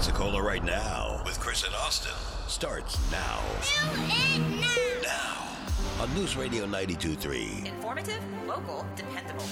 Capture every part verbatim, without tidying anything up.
Pensacola right now with Chris and Austin starts now. Do it now. Now on News Radio ninety-two point three. Informative, local, dependable.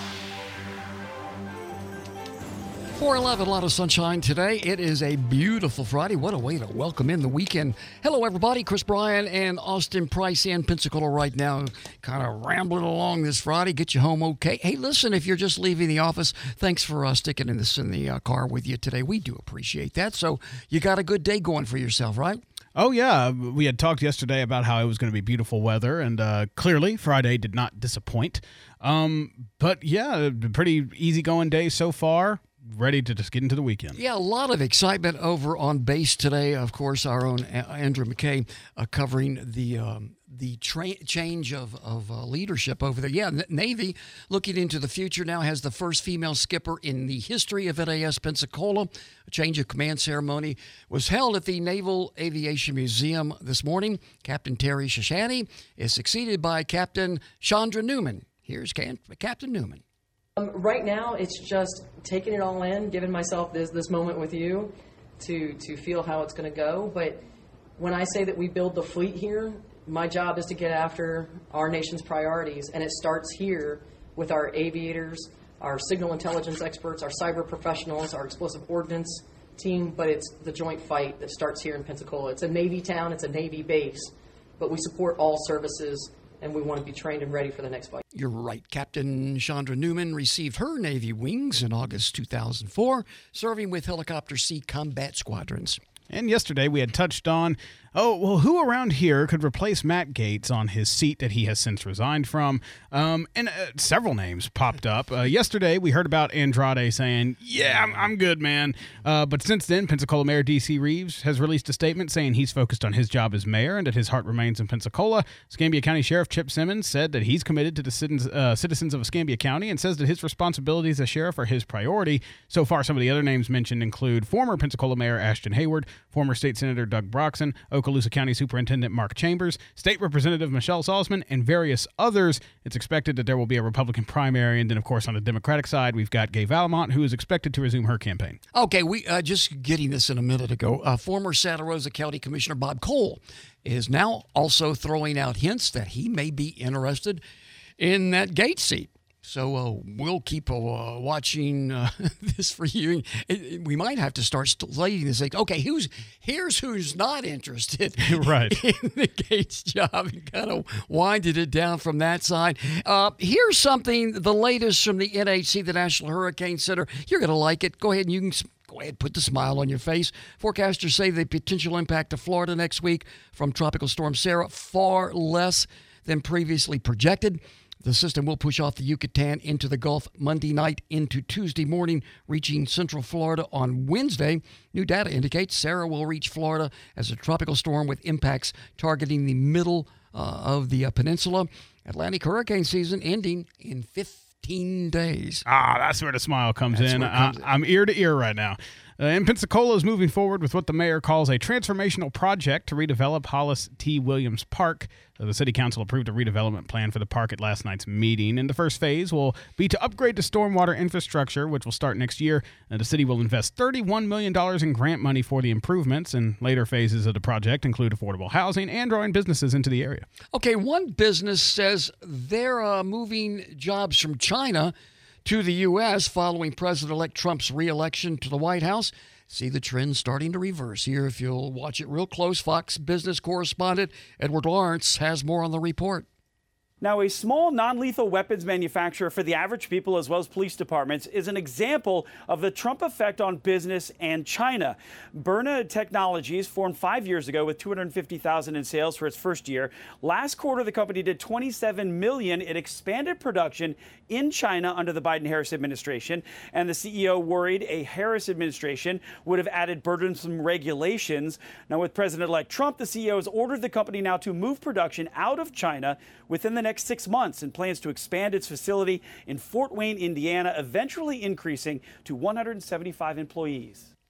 four eleven, a lot of sunshine today. It is a beautiful Friday. What a way to welcome in the weekend. Hello, everybody. Chris Bryan and Austin Price in Pensacola right now, kind of rambling along this Friday. Get you home okay. Hey, listen, if you're just leaving the office, thanks for uh, sticking in this in the uh, car with you today. We do appreciate that. So you got a good day going for yourself, right? Oh, yeah. We had talked yesterday about how it was going to be beautiful weather, and uh, clearly Friday did not disappoint. Um, but, yeah, pretty easygoing day so far. Ready to just get into the weekend. Yeah, a lot of excitement over on base today. Of course, our own Andrew McKay uh, covering the um, the tra- change of, of uh, leadership over there. Yeah, Navy, looking into the future, now has the first female skipper in the history of N A S Pensacola. A change of command ceremony was held at the Naval Aviation Museum this morning. Captain Terry Shashani is succeeded by Captain Chandra Newman. Here's Can- Captain Newman. Um, right now, it's just taking it all in, giving myself this this moment with you to to feel how it's going to go. But when I say that we build the fleet here, my job is to get after our nation's priorities, and it starts here with our aviators, our signal intelligence experts, our cyber professionals, our explosive ordnance team. But it's the joint fight that starts here in Pensacola. It's a Navy town, it's a Navy base, but we support all services, and we want to be trained and ready for the next fight. You're right. Captain Chandra Newman received her Navy wings in August two thousand four, serving with Helicopter C combat squadrons. And yesterday we had touched on, oh, well, who around here could replace Matt Gaetz on his seat that he has since resigned from? Um, and uh, several names popped up. Uh, yesterday we heard about Andrade saying, yeah, I'm, I'm good, man. Uh, but since then, Pensacola Mayor D C Reeves has released a statement saying he's focused on his job as mayor and that his heart remains in Pensacola. Escambia County Sheriff Chip Simmons said that he's committed to the citizens, uh, citizens of Escambia County and says that his responsibilities as sheriff are his priority. So far, some of the other names mentioned include former Pensacola Mayor Ashton Hayward, former State Senator Doug Broxson, Okaloosa County Superintendent Mark Chambers, State Representative Michelle Salzman, and various others. It's expected that there will be a Republican primary, and then, of course, on the Democratic side, we've got Gay Valamont, who is expected to resume her campaign. Okay, we uh, just getting this in a minute ago. Uh, former Santa Rosa County Commissioner Bob Cole is now also throwing out hints that he may be interested in that Gaetz seat. So uh, we'll keep uh, watching uh, this for you. It, it, we might have to start slating this. Like, okay, who's here's who's not interested right. in the Gaetz job, and kind of winded it down from that side. Uh, here's something, the latest from the N H C, the National Hurricane Center. You're going to like it. Go ahead and you can go ahead, put the smile on your face. Forecasters say the potential impact of Florida next week from Tropical Storm Sarah far less than previously projected. The system will push off the Yucatan into the Gulf Monday night into Tuesday morning, reaching central Florida on Wednesday. New data indicates Sarah will reach Florida as a tropical storm with impacts targeting the middle uh, of the uh, peninsula. Atlantic hurricane season ending in fifteen days. Ah, that's where the smile comes That's in. where it comes I, in. I'm ear to ear right now. Uh, and Pensacola is moving forward with what the mayor calls a transformational project to redevelop Hollis T. Williams Park. Uh, the city council approved a redevelopment plan for the park at last night's meeting. And the first phase will be to upgrade the stormwater infrastructure, which will start next year. And the city will invest thirty-one million dollars in grant money for the improvements. And later phases of the project include affordable housing and drawing businesses into the area. Okay, one business says they're uh, moving jobs from China to the U S following President-elect Trump's re-election to the White House. See the trend starting to reverse here. If you'll watch it real close, Fox business correspondent Edward Lawrence has more on the report. Now, a small non-lethal weapons manufacturer for the average people as well as police departments is an example of the Trump effect on business and China. Byrna Technologies formed five years ago with two hundred fifty thousand dollars in sales for its first year. Last quarter, the company did twenty-seven million dollars. It expanded production in China under the Biden-Harris administration, and the C E O worried a Harris administration would have added burdensome regulations. Now, with President-elect Trump, the C E O has ordered the company now to move production out of China within the next six months and plans to expand its facility in Fort Wayne, Indiana, eventually increasing to one hundred seventy-five employees.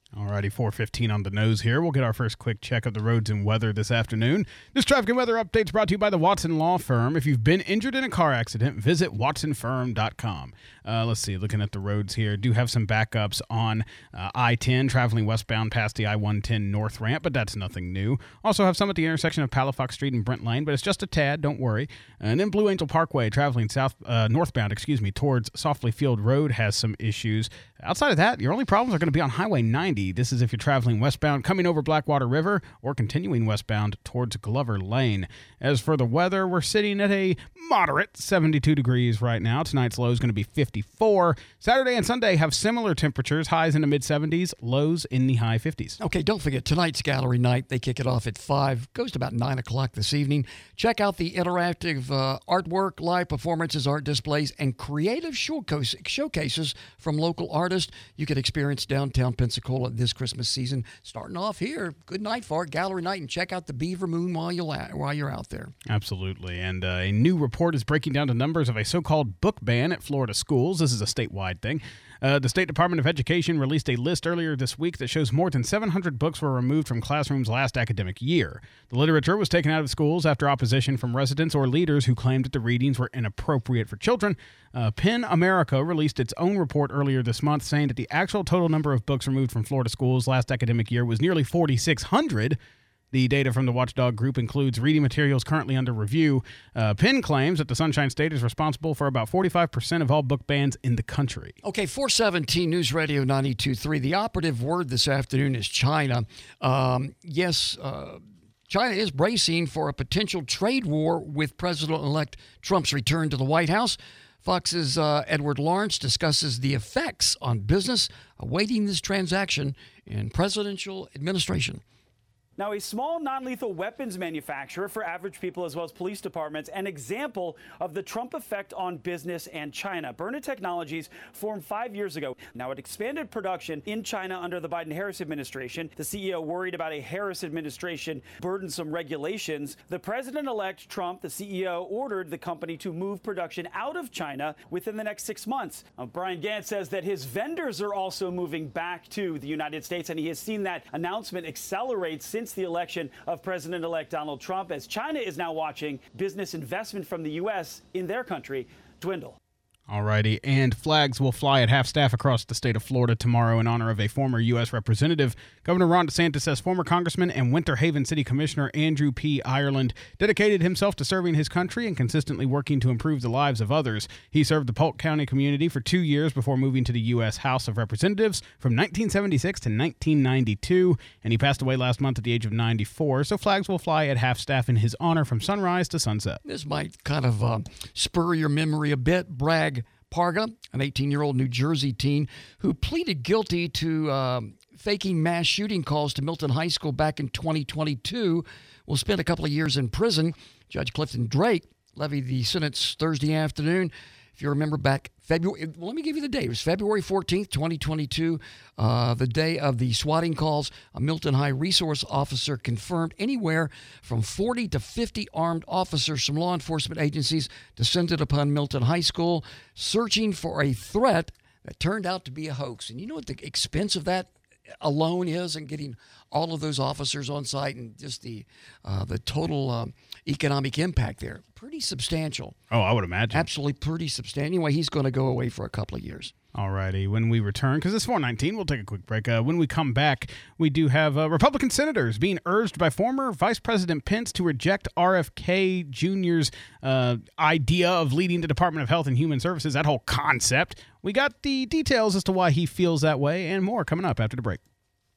Alrighty, four fifteen on the nose here. We'll get our first quick check of the roads and weather this afternoon. This traffic and weather update is brought to you by the Watson Law Firm. If you've been injured in a car accident, visit watson firm dot com. Uh, let's see, looking at the roads here, do have some backups on uh, I ten, traveling westbound past the I one ten north ramp, but that's nothing new. Also have some at the intersection of Palafox Street and Brent Lane, but it's just a tad, don't worry. And then Blue Angel Parkway, traveling south, uh, northbound, excuse me, towards Softly Field Road has some issues. Outside of that, your only problems are going to be on Highway ninety. This is if you're traveling westbound, coming over Blackwater River, or continuing westbound towards Glover Lane. As for the weather, we're sitting at a moderate seventy-two degrees right now. Tonight's low is going to be fifty-four. Saturday and Sunday have similar temperatures, highs in the mid-seventies, lows in the high fifties. Okay, don't forget, tonight's gallery night. They kick it off at five, goes to about nine o'clock this evening. Check out the interactive uh, artwork, live performances, art displays, and creative showcase, showcases from local artists. You can experience downtown Pensacola this Christmas season. Starting off here, good night for it, gallery night, and check out the Beaver Moon while you're, while you're out there. Absolutely, and uh, a new report is breaking down the numbers of a so-called book ban at Florida schools. This is a statewide thing. Uh, the State Department of Education released a list earlier this week that shows more than seven hundred books were removed from classrooms last academic year. The literature was taken out of schools after opposition from residents or leaders who claimed that the readings were inappropriate for children. Uh, PEN America released its own report earlier this month saying that the actual total number of books removed from Florida schools last academic year was nearly forty-six hundred. The data from the Watchdog Group includes reading materials currently under review. Uh, PEN claims that the Sunshine State is responsible for about forty-five percent of all book bans in the country. Okay, four seventeen News Radio ninety-two point three. The operative word this afternoon is China. Um, yes, uh, China is bracing for a potential trade war with President-elect Trump's return to the White House. Fox's uh, Edward Lawrence discusses the effects on business awaiting this transaction in presidential administration. Now, a small non-lethal weapons manufacturer for average people as well as police departments, an example of the Trump effect on business and China. Byrna Technologies formed five years ago. Now, it expanded production in China under the Biden-Harris administration. The C E O worried about a Harris administration burdensome regulations. The president-elect Trump, the C E O, ordered the company to move production out of China within the next six months. Now, Brian Gantz says that his vendors are also moving back to the United States, and he has seen that announcement accelerate since the election of President-elect Donald Trump, as China is now watching business investment from the U S in their country dwindle. Alrighty, and flags will fly at half-staff across the state of Florida tomorrow in honor of a former U S representative. Governor Ron DeSantis says former Congressman and Winter Haven City Commissioner Andrew P. Ireland dedicated himself to serving his country and consistently working to improve the lives of others. He served the Polk County community for two years before moving to the U S House of Representatives from nineteen seventy-six to nineteen ninety-two, and he passed away last month at the age of ninety-four, so flags will fly at half-staff in his honor from sunrise to sunset. This might kind of uh, spur your memory a bit. Bragg Parga, an eighteen-year-old New Jersey teen who pleaded guilty to um, faking mass shooting calls to Milton High School back in twenty twenty-two, will spend a couple of years in prison. Judge Clifton Drake levied the sentence Thursday afternoon. If you remember back February, well, let me give you the date. It was February fourteenth, twenty twenty-two, uh, the day of the swatting calls. A Milton High resource officer confirmed anywhere from forty to fifty armed officers from law enforcement agencies descended upon Milton High School, searching for a threat that turned out to be a hoax. And you know what the expense of that alone is, and getting all of those officers on site, and just the uh, the total um, economic impact there. Pretty substantial. Oh, I would imagine. Absolutely pretty substantial. Anyway, he's going to go away for a couple of years. All righty. When we return, because it's four nineteen, we'll take a quick break. Uh, when we come back, we do have uh, Republican senators being urged by former Vice President Pence to reject R F K Junior's uh, idea of leading the Department of Health and Human Services, that whole concept. We got the details as to why he feels that way and more coming up after the break.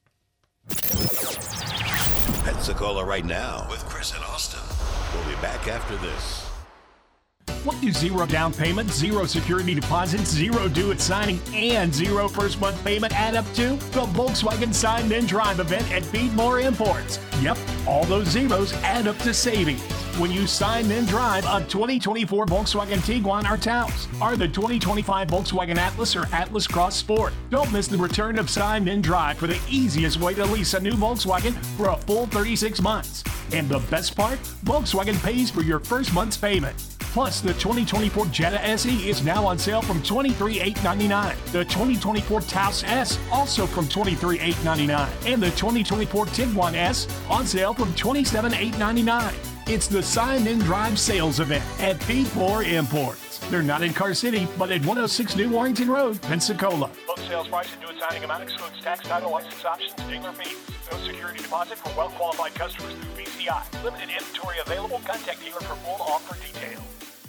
Pensacola right now with Chris and Austin. We'll be back after this. What do zero down payment, zero security deposit, zero due at signing, and zero first month payment add up to? The Volkswagen Sign and Drive event at Beadmore Imports. Yep, all those zeros add up to savings when you sign and drive a twenty twenty-four Volkswagen Tiguan or Taos, or the twenty twenty-five Volkswagen Atlas or Atlas Cross Sport. Don't miss the return of Sign and Drive for the easiest way to lease a new Volkswagen for a full thirty-six months. And the best part? Volkswagen pays for your first month's payment. Plus, the twenty twenty-four Jetta S E is now on sale from twenty-three thousand eight hundred ninety-nine dollars. The twenty twenty-four Taos S also from twenty-three thousand eight hundred ninety-nine dollars. And the twenty twenty-four Tiguan S on sale from twenty-seven thousand eight hundred ninety-nine dollars. It's the Sign and Drive sales event at Feedmore Imports. They're not in Car City, but at one oh six New Warrington Road, Pensacola. Book sales price and due at signing amount excludes tax, title, license options, dealer fees. No security deposit for well-qualified customers through B C I. Limited inventory available. Contact dealer for full offer details.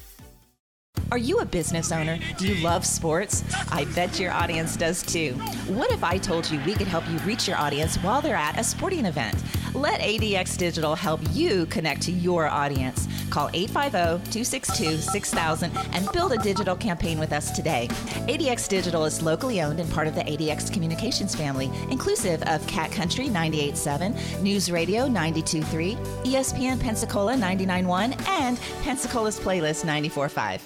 Are you a business owner? Do you love sports? I bet your audience does too. What if I told you we could help you reach your audience while they're at a sporting event? Let A D X Digital help you connect to your audience. Call eight five zero, two six two, six thousand and build a digital campaign with us today. A D X Digital is locally owned and part of the A D X Communications family, inclusive of Cat Country ninety-eight point seven, News Radio ninety-two point three, E S P N Pensacola ninety-nine point one, and Pensacola's Playlist ninety-four point five.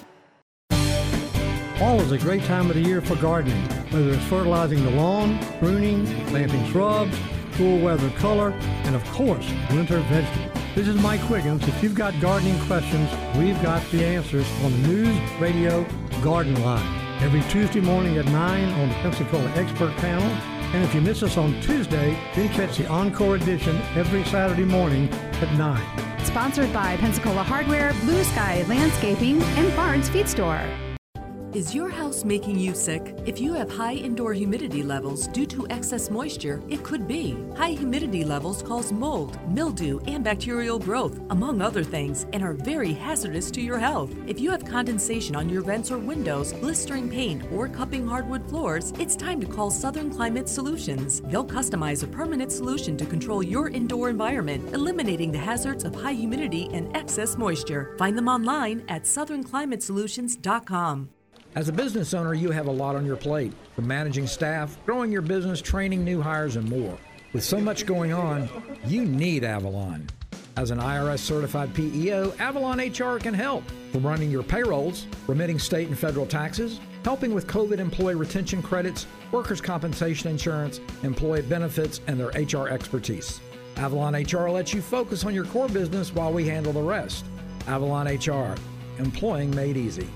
Fall is a great time of the year for gardening, whether it's fertilizing the lawn, pruning, planting shrubs, cool weather color, and of course, winter vegetables. This is Mike Quiggins. If you've got gardening questions, we've got the answers on the News Radio Garden Line every Tuesday morning at nine on the Pensacola Expert Panel. And if you miss us on Tuesday, then catch the Encore edition every Saturday morning at nine. Sponsored by Pensacola Hardware, Blue Sky Landscaping, and Barnes Feed Store. Is your house making you sick? If you have high indoor humidity levels due to excess moisture, it could be. High humidity levels cause mold, mildew, and bacterial growth, among other things, and are very hazardous to your health. If you have condensation on your vents or windows, blistering paint, or cupping hardwood floors, it's time to call Southern Climate Solutions. They'll customize a permanent solution to control your indoor environment, eliminating the hazards of high humidity and excess moisture. Find them online at southern climate solutions dot com. As a business owner, you have a lot on your plate, from managing staff, growing your business, training new hires, and more. With so much going on, you need Avalon. As an I R S-certified P E O, Avalon H R can help, from running your payrolls, remitting state and federal taxes, helping with COVID employee retention credits, workers' compensation insurance, employee benefits, and their H R expertise. Avalon H R lets you focus on your core business while we handle the rest. Avalon H R, employing made easy.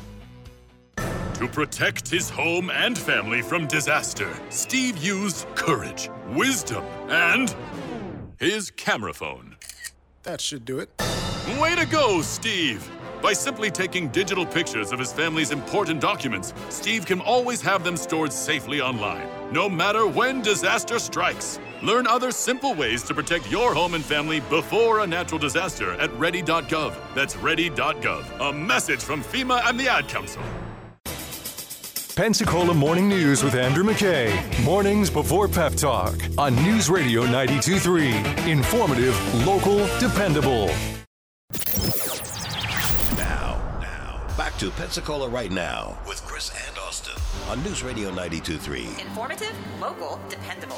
To protect his home and family from disaster, Steve used courage, wisdom, and his camera phone. That should do it. Way to go, Steve! By simply taking digital pictures of his family's important documents, Steve can always have them stored safely online, no matter when disaster strikes. Learn other simple ways to protect your home and family before a natural disaster at ready dot gov. That's ready dot gov. A message from FEMA and the Ad Council. Pensacola Morning News with Andrew McKay. Mornings before Pep Talk on News Radio ninety-two point three. Informative, local, dependable. Now, now, back to Pensacola Right Now with Chris and Austin on News Radio ninety-two point three. Informative, local, dependable.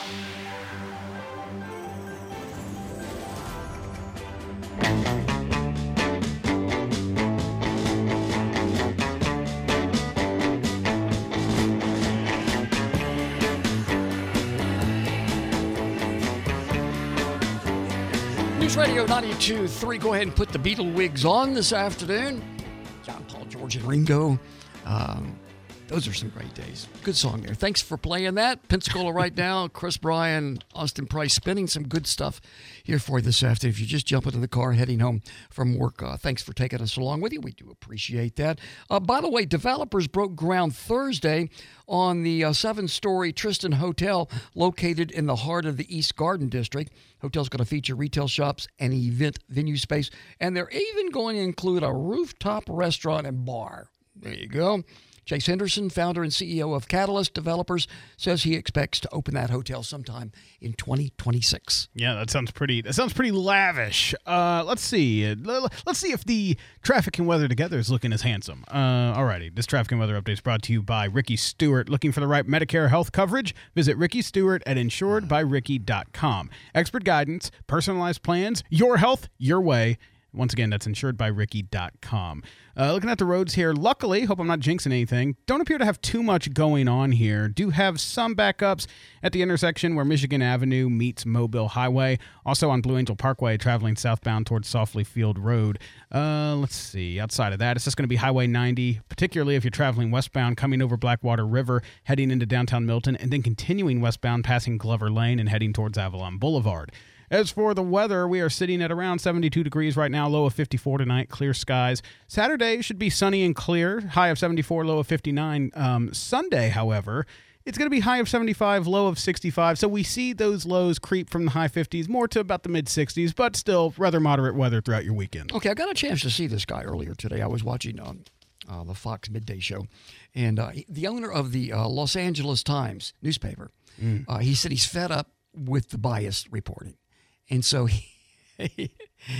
News Radio ninety-two point three. Go ahead and put the Beatle wigs on this afternoon. John, Paul, George, and Ringo. Um, those are some great days. Good song there. Thanks for playing that. Pensacola Right Now. Chris Bryan, Austin Price, spinning some good stuff here for you this afternoon. If you just jump into the car heading home from work, uh, thanks for taking us along with you. We do appreciate that. Uh, by the way, developers broke ground Thursday on the uh, seven-story Tristan Hotel located in the heart of the East Garden District. Hotel's going to feature retail shops and event venue space, and they're even going to include a rooftop restaurant and bar. There you go. Chase Henderson, founder and C E O of Catalyst Developers, says he expects to open that hotel sometime in twenty twenty-six. Yeah, that sounds pretty. That sounds pretty lavish. Uh, let's see. Let's see if the traffic and weather together is looking as handsome. Uh, alrighty, this traffic and weather update is brought to you by Ricky Stewart. Looking for the right Medicare health coverage? Visit Ricky Stewart at insured by ricky dot com. Expert guidance, personalized plans, your health, your way. Once again, that's insured by ricky dot com. Uh, looking at the roads here, luckily, hope I'm not jinxing anything, don't appear to have too much going on here. Do have some backups at the intersection where Michigan Avenue meets Mobile Highway. Also on Blue Angel Parkway, traveling southbound towards Softly Field Road. Uh, let's see. Outside of that, it's just going to be Highway ninety, particularly if you're traveling westbound, coming over Blackwater River, heading into downtown Milton, and then continuing westbound, passing Glover Lane and heading towards Avalon Boulevard. As for the weather, we are sitting at around seventy-two degrees right now, low of fifty-four tonight, clear skies. Saturday should be sunny and clear, high of seventy-four, low of fifty-nine. Um, Sunday, however, it's going to be high of seventy-five, low of sixty-five. So we see those lows creep from the high fifties more to about the mid-sixties, but still rather moderate weather throughout your weekend. Okay, I got a chance to see this guy earlier today. I was watching um, uh, the Fox Midday Show, and uh, the owner of the uh, Los Angeles Times newspaper, mm. uh, he said he's fed up with the biased reporting. And so he, he,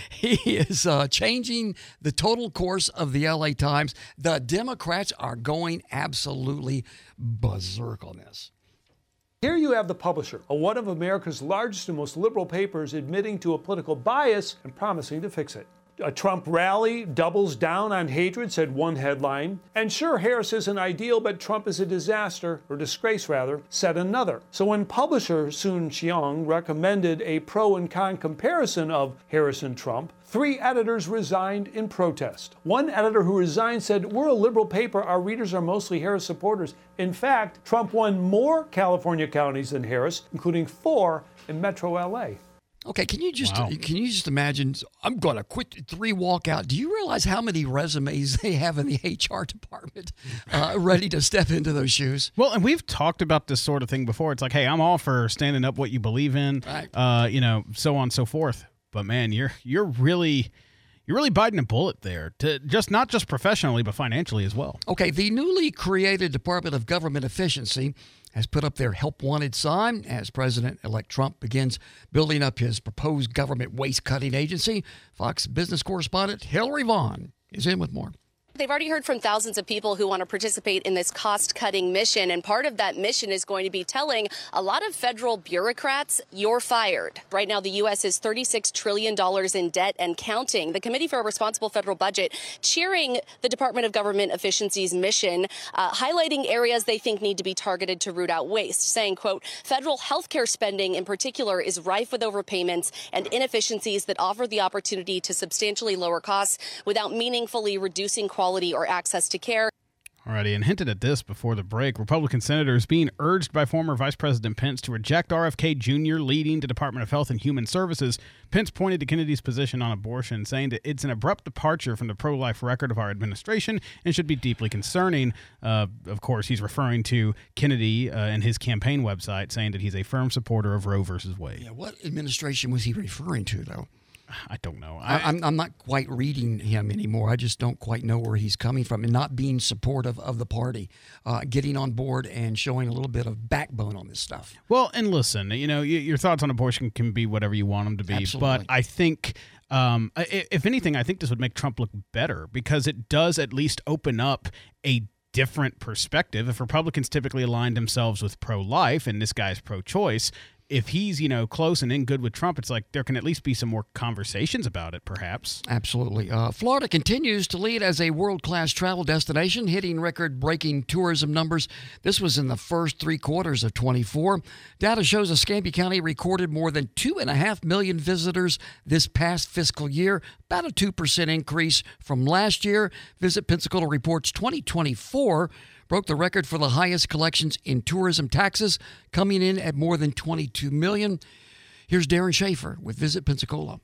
he is uh, changing the total course of the L A Times. The Democrats are going absolutely berserk on this. Here you have the publisher of one of America's largest and most liberal papers admitting to a political bias and promising to fix it. A Trump rally doubles down on hatred, said one headline. And sure, Harris isn't ideal, but Trump is a disaster, or disgrace rather, said another. So when publisher Sun Xiong recommended a pro and con comparison of Harris and Trump, three editors resigned in protest. One editor who resigned said, "We're a liberal paper. Our readers are mostly Harris supporters. In fact, Trump won more California counties than Harris, including four in Metro L A." Okay, can you just Wow. can you just imagine? I'm going to quit three walkout. Do you realize how many resumes they have in the H R department uh, ready to step into those shoes? Well, and we've talked about this sort of thing before. It's like, hey, I'm all for standing up what you believe in, Right. uh, you know, so on and so forth. But man, you're you're really you're really biting a bullet there, to just not just professionally but financially as well. Okay, the newly created Department of Government Efficiency has put up their help wanted sign as President-elect Trump begins building up his proposed government waste-cutting agency. Fox business correspondent Hillary Vaughn is in with more. They've already heard from thousands of people who want to participate in this cost-cutting mission, and part of that mission is going to be telling a lot of federal bureaucrats, you're fired. Right now, the U S is thirty-six trillion dollars in debt and counting. The Committee for a Responsible Federal Budget cheering the Department of Government Efficiency's mission, uh, highlighting areas they think need to be targeted to root out waste, saying, quote, federal healthcare spending in particular is rife with overpayments and inefficiencies that offer the opportunity to substantially lower costs without meaningfully reducing quality or access to care. Alrighty, and hinted at this before the break, Republican senators being urged by former Vice President Pence to reject R F K Junior leading the Department of Health and Human Services. Pence pointed to Kennedy's position on abortion, saying that it's an abrupt departure from the pro-life record of our administration and should be deeply concerning. Uh, of course, he's referring to Kennedy uh, and his campaign website, saying that he's a firm supporter of Roe versus Wade. Yeah, what administration was he referring to, though? I don't know. I, I'm, I'm not quite reading him anymore. I just don't quite know where he's coming from, and not being supportive of the party, uh, getting on board and showing a little bit of backbone on this stuff. Well, and listen, you know, your thoughts on abortion can be whatever you want them to be, Absolutely. but I think, um, if anything, I think this would make Trump look better because it does at least open up a different perspective. If Republicans typically align themselves with pro-life and this guy's pro-choice, if he's, you know, close and in good with Trump, it's like there can at least be some more conversations about it, perhaps. Absolutely. Uh, Florida continues to lead as a world-class travel destination, hitting record-breaking tourism numbers. This was in the first three quarters of twenty-four. Data shows Escambia County recorded more than two and a half million visitors this past fiscal year, about a two percent increase from last year. Visit Pensacola reports twenty twenty-four broke the record for the highest collections in tourism taxes, coming in at more than twenty-two million dollars. Here's Darren Schaefer with Visit Pensacola.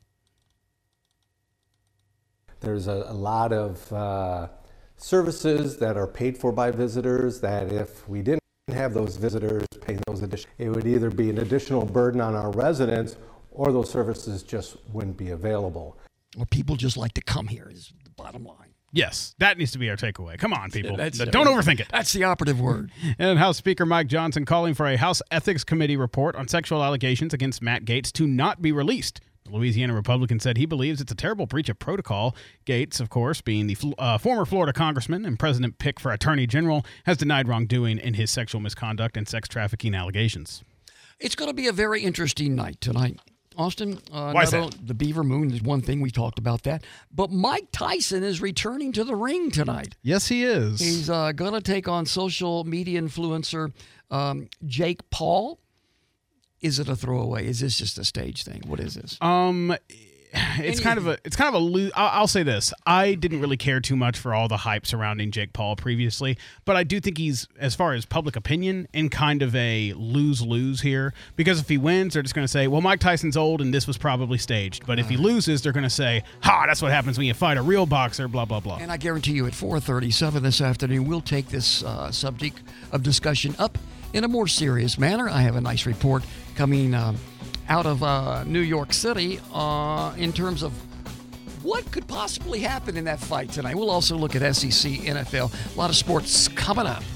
There's a, a lot of uh, services that are paid for by visitors that if we didn't have those visitors paying those additional, it would either be an additional burden on our residents or those services just wouldn't be available. Well, people just like to come here is the bottom line. Yes, that needs to be our takeaway. Come on, people. That's- Don't overthink it. That's the operative word. And House Speaker Mike Johnson calling for a House Ethics Committee report on sexual allegations against Matt Gaetz to not be released. The Louisiana Republican said he believes it's a terrible breach of protocol. Gaetz, of course, being the uh, former Florida congressman and president pick for attorney general, has denied wrongdoing in his sexual misconduct and sex trafficking allegations. It's going to be a very interesting night tonight. Austin, uh, Why is not that? only- the Beaver Moon is one thing. We talked about that. But Mike Tyson is returning to the ring tonight. Yes, he is. He's uh, going to take on social media influencer um, Jake Paul. Is it a throwaway? Is this just a stage thing? What is this? Um, it's kind of a it's kind of a loo- I'll, I'll say this. I didn't really care too much for all the hype surrounding Jake Paul previously, but I do think he's, as far as public opinion, in kind of a lose-lose here, because if he wins, they're just going to say, well, Mike Tyson's old and this was probably staged. But if he loses, they're going to say, ha, that's what happens when you fight a real boxer, blah, blah, blah. And I guarantee you at four thirty-seven this afternoon, we'll take this uh, subject of discussion up in a more serious manner. I have a nice report coming um, out of uh, New York City uh, in terms of what could possibly happen in that fight tonight. We'll also look at S E C, N F L, a lot of sports coming up.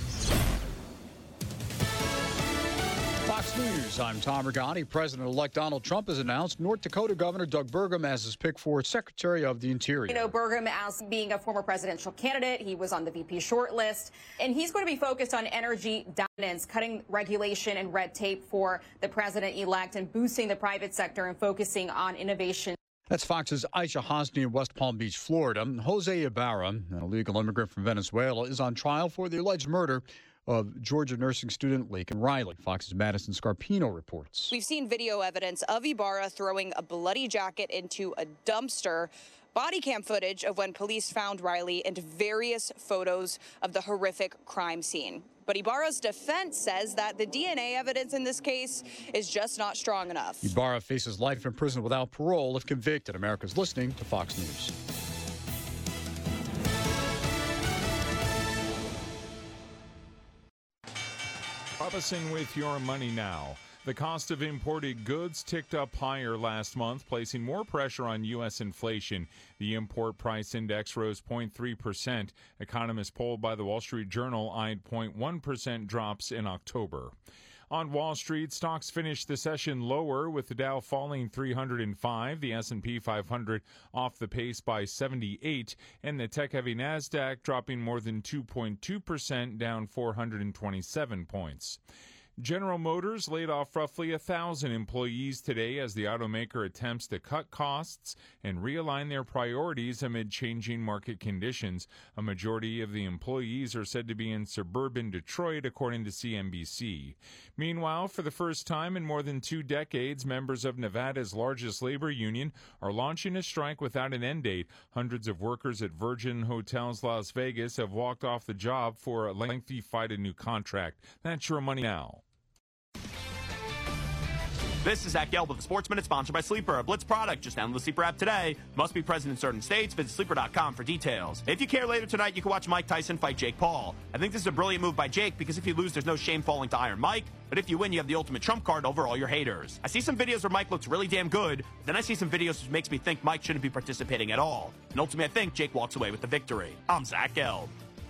Fox News, I'm Tom Regani. President-elect Donald Trump has announced North Dakota Governor Doug Burgum as his pick for Secretary of the Interior. You know, Burgum, as being a former presidential candidate, he was on the V P shortlist, and he's going to be focused on energy dominance, cutting regulation and red tape for the president-elect, and boosting the private sector and focusing on innovation. That's Fox's Aisha Hosni in West Palm Beach, Florida. Jose Ibarra, an illegal immigrant from Venezuela, is on trial for the alleged murder of Georgia nursing student Laken Riley. Fox's Madison Scarpino reports. We've seen video evidence of Ibarra throwing a bloody jacket into a dumpster, body cam footage of when police found Riley, and various photos of the horrific crime scene. But Ibarra's defense says that the D N A evidence in this case is just not strong enough. Ibarra faces life in prison without parole if convicted. America's listening to Fox News. Promising with your money now. The cost of imported goods ticked up higher last month, placing more pressure on U S inflation. The import price index rose zero point three percent. Economists polled by the Wall Street Journal eyed zero point one percent drops in October. On Wall Street, stocks finished the session lower, with the Dow falling three hundred five, the S and P five hundred off the pace by seventy-eight, and the tech-heavy NASDAQ dropping more than two point two percent, down four hundred twenty-seven points. General Motors laid off roughly one thousand employees today as the automaker attempts to cut costs and realign their priorities amid changing market conditions. A majority of the employees are said to be in suburban Detroit, according to C N B C. Meanwhile, for the first time in more than two decades, members of Nevada's largest labor union are launching a strike without an end date. Hundreds of workers at Virgin Hotels Las Vegas have walked off the job for a lengthy fight a new contract. That's your money now. This is Zach Gelb with the Sports Minute, sponsored by Sleeper, a Blitz product. Just download the Sleeper app today. Must be present in certain states. Visit sleeper dot com for details. If you care, later tonight, you can watch Mike Tyson fight Jake Paul. I think this is a brilliant move by Jake, because if you lose, there's no shame falling to Iron Mike. But if you win, you have the ultimate trump card over all your haters. I see some videos where Mike looks really damn good. But then I see some videos which makes me think Mike shouldn't be participating at all. And ultimately, I think Jake walks away with the victory. I'm Zach Gelb.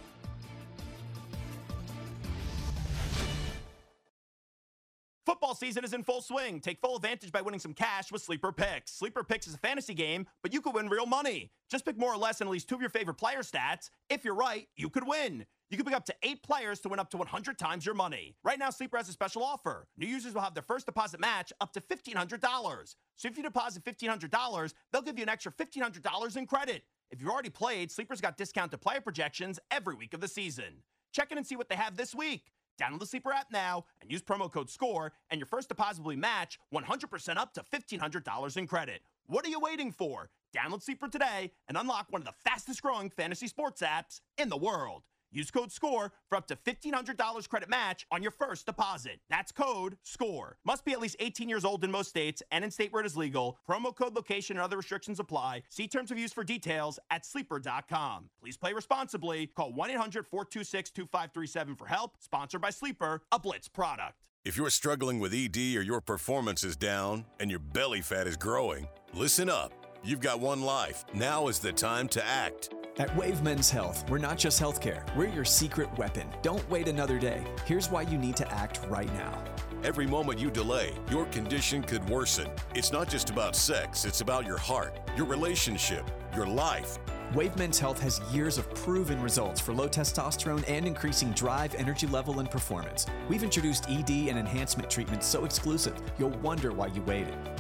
Football season is in full swing. Take full advantage by winning some cash with Sleeper Picks. Sleeper Picks is a fantasy game, but you could win real money. Just pick more or less than at least two of your favorite player stats. If you're right, you could win. You can pick up to eight players to win up to one hundred times your money. Right now, Sleeper has a special offer. New users will have their first deposit match up to fifteen hundred dollars. So if you deposit fifteen hundred dollars, they'll give you an extra fifteen hundred dollars in credit. If you've already played, Sleeper's got discounted player projections every week of the season. Check in and see what they have this week. Download the Sleeper app now and use promo code SCORE, and your first deposit will be matched one hundred percent up to fifteen hundred dollars in credit. What are you waiting for? Download Sleeper today and unlock one of the fastest growing fantasy sports apps in the world. Use code SCORE for up to fifteen hundred dollars credit match on your first deposit. That's code SCORE. Must be at least eighteen years old in most states and in state where it is legal. Promo code, location, and other restrictions apply. See terms of use for details at sleeper dot com. Please play responsibly. Call one eight hundred four two six two five three seven for help. Sponsored by Sleeper, a Blitz product. If you're struggling with E D or your performance is down and your belly fat is growing, listen up. You've got one life. Now is the time to act. At Wave Men's Health, we're not just healthcare. We're your secret weapon. Don't wait another day. Here's why you need to act right now. Every moment you delay, your condition could worsen. It's not just about sex. It's about your heart, your relationship, your life. Wave Men's Health has years of proven results for low testosterone and increasing drive, energy level, and performance. We've introduced E D and enhancement treatments so exclusive, you'll wonder why you waited.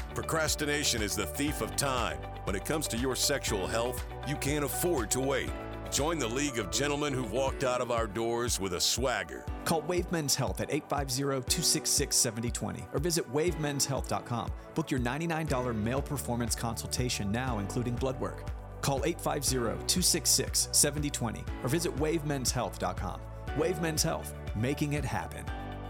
Procrastination is the thief of time. When it comes to your sexual health, you can't afford to wait. Join the League of Gentlemen who've walked out of our doors with a swagger. Call Wave Men's Health at eight five zero, two six six, seven zero two zero or visit wave mens health dot com. Book your ninety-nine dollars male performance consultation now, including blood work. Call eight five zero, two six six, seven zero two zero or visit wave mens health dot com. Wave Men's Health, making it happen.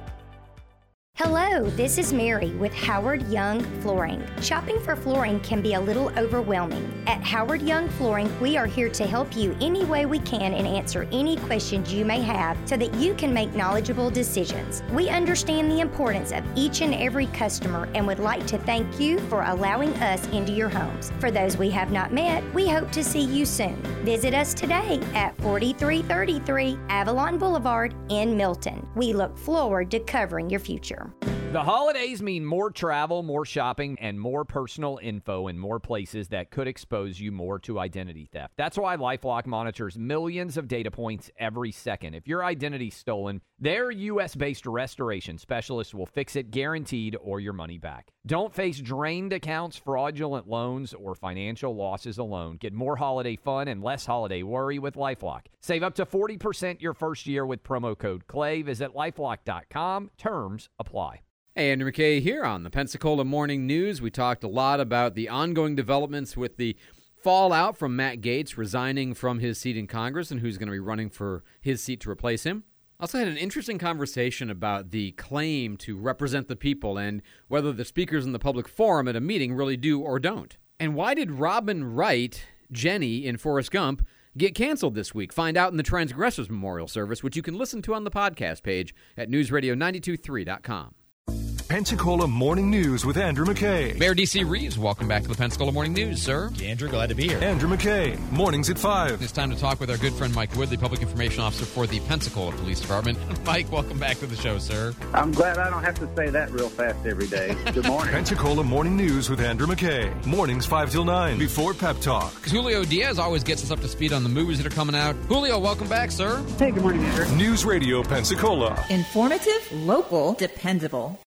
Hello, this is Mary with Howard Young Flooring. Shopping for flooring can be a little overwhelming. At Howard Young Flooring, we are here to help you any way we can and answer any questions you may have so that you can make knowledgeable decisions. We understand the importance of each and every customer and would like to thank you for allowing us into your homes. For those we have not met, we hope to see you soon. Visit us today at forty-three thirty-three Avalon Boulevard in Milton. We look forward to covering your future. The holidays mean more travel, more shopping, and more personal info in more places that could expose you more to identity theft. That's why LifeLock monitors millions of data points every second. If your identity's stolen, their U S-based restoration specialists will fix it guaranteed or your money back. Don't face drained accounts, fraudulent loans, or financial losses alone. Get more holiday fun and less holiday worry with LifeLock. Save up to forty percent your first year with promo code CLAY. Visit lifelock dot com. Terms apply. Hey, Andrew McKay here on the Pensacola Morning News. We talked a lot about the ongoing developments with the fallout from Matt Gaetz resigning from his seat in Congress and who's going to be running for his seat to replace him. Also had an interesting conversation about the claim to represent the people and whether the speakers in the public forum at a meeting really do or don't. And why did Robin Wright, Jenny in Forrest Gump, get canceled this week? Find out in the Transgressors Memorial Service, which you can listen to on the podcast page at news radio nine two three dot com. Pensacola Morning News with Andrew McKay. Mayor D C. Reeves, welcome back to the Pensacola Morning News, sir. Andrew, glad to be here. Andrew McKay, mornings at five. It's time to talk with our good friend Mike Wood, the Public Information Officer for the Pensacola Police Department. Mike, welcome back to the show, sir. I'm glad I don't have to say that real fast every day. Good morning. Pensacola Morning News with Andrew McKay. Mornings five till nine before Pep Talk. Because Julio Diaz always gets us up to speed on the movies that are coming out. Julio, welcome back, sir. Hey, good morning, Andrew. News Radio Pensacola. Informative, local, dependable.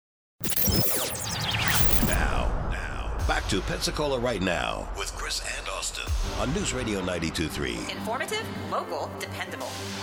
Now, now, back to Pensacola Right Now with Chris and Austin on News Radio ninety-two point three. Informative, local, dependable.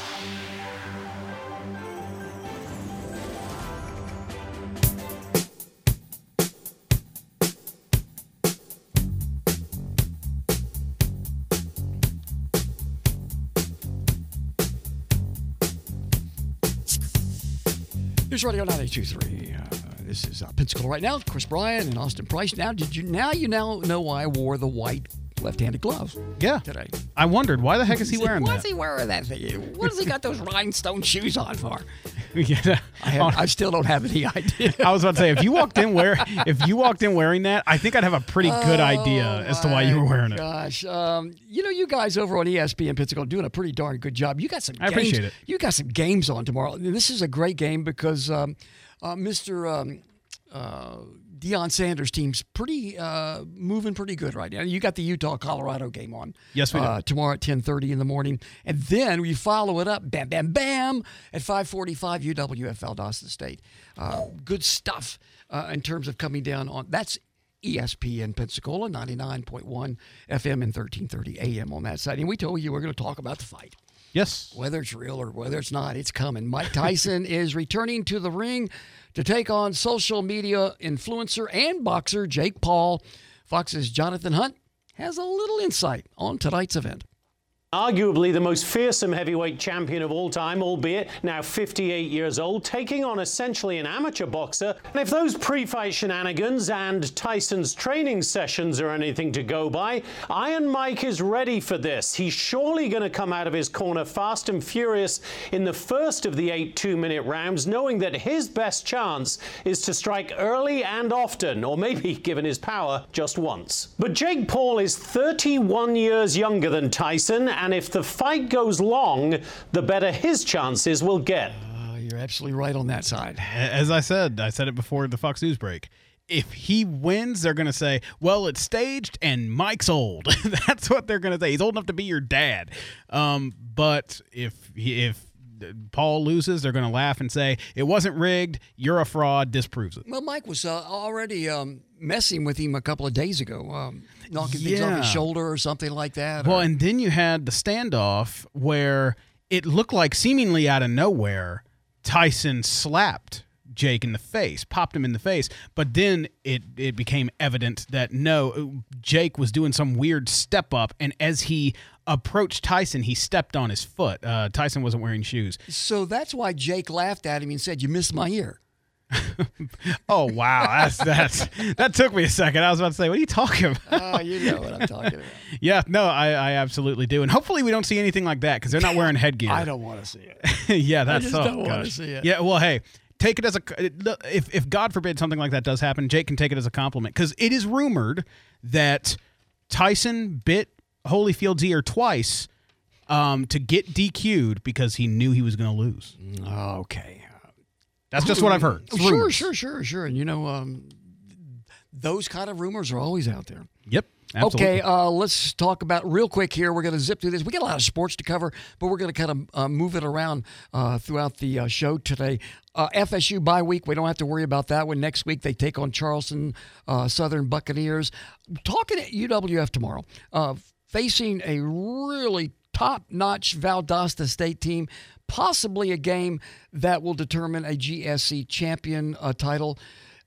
News Radio ninety-two point three. Uh, this is uh, Pensacola Right Now. Chris Bryan and Austin Price. Now, did you? Now you now know why I wore the white left-handed gloves. Yeah. Today. I wondered why the heck is he wearing why that? Why is he wearing that thing? What has he got those rhinestone shoes on for? Yeah. I, have, I still don't have any idea. I was about to say if you walked in wear if you walked in wearing that, I think I'd have a pretty good oh, idea as to why you were wearing it. Gosh, um, you know, you guys over on E S P N Pensacola are doing a pretty darn good job. You got some. I games, appreciate it. You got some games on tomorrow. This is a great game because um, uh, Mister Um, uh, Deion Sanders' team's pretty uh, moving pretty good right now. You got the Utah-Colorado game on. Yes, we do. Uh, tomorrow at ten thirty in the morning. And then we follow it up, bam, bam, bam, at five forty-five, U W F L Dawson State. Uh, good stuff uh, in terms of coming down on. That's E S P N Pensacola, ninety-nine point one F M and thirteen thirty A M on that side. And we told you we're going to talk about the fight. Yes. Whether it's real or whether it's not, it's coming. Mike Tyson is returning to the ring to take on social media influencer and boxer Jake Paul. Fox's Jonathan Hunt has a little insight on tonight's event. Arguably the most fearsome heavyweight champion of all time, albeit now fifty-eight years old, taking on essentially an amateur boxer. And if those pre-fight shenanigans and Tyson's training sessions are anything to go by, Iron Mike is ready for this. He's surely going to come out of his corner fast and furious in the first of the eight two-minute rounds, knowing that his best chance is to strike early and often, or maybe, given his power, just once. But Jake Paul is thirty-one years younger than Tyson, and if the fight goes long, the better his chances will get. Uh, you're absolutely right on that side. As I said, I said it before the Fox News break. If he wins, they're going to say, well, it's staged and Mike's old. That's what they're going to say. He's old enough to be your dad. Um, but if he, if Paul loses, they're going to laugh and say, it wasn't rigged, you're a fraud, this proves it. Well, Mike was uh, already um, messing with him a couple of days ago, um, knocking things Yeah. off his shoulder or something like that. Well, or- and then you had the standoff where it looked like seemingly out of nowhere, Tyson slapped Jake in the face, popped him in the face. But then it, it became evident that no, Jake was doing some weird step up. And as he approached Tyson, he stepped on his foot. Uh, Tyson wasn't wearing shoes. So that's why Jake laughed at him and said, "You missed my ear." Oh, wow. That's, that's, that took me a second. I was about to say, what are you talking about? Oh, you know what I'm talking about. Yeah, no, I, I absolutely do. And hopefully we don't see anything like that because they're not wearing headgear. I don't want to see it. Yeah, that's I just oh, don't want to gosh. see it. Yeah, well, hey, take it as a if if God forbid something like that does happen, Jake can take it as a compliment because it is rumored that Tyson bit Holyfield's ear twice um, to get D Q'd because he knew he was going to lose. Okay, that's just what I've heard. It's Sure, rumors. sure, sure, sure. And you know, um, those kind of rumors are always out there. Yep. Absolutely. Okay, uh, let's talk about real quick here. We're going to zip through this. We got a lot of sports to cover, but we're going to kind of uh, move it around uh, throughout the uh, show today. Uh, F S U bye week, we don't have to worry about that one. Next week, they take on Charleston uh, Southern Buccaneers. Talking at U W F tomorrow, uh, facing a really top-notch Valdosta State team, possibly a game that will determine a G S C champion uh, title.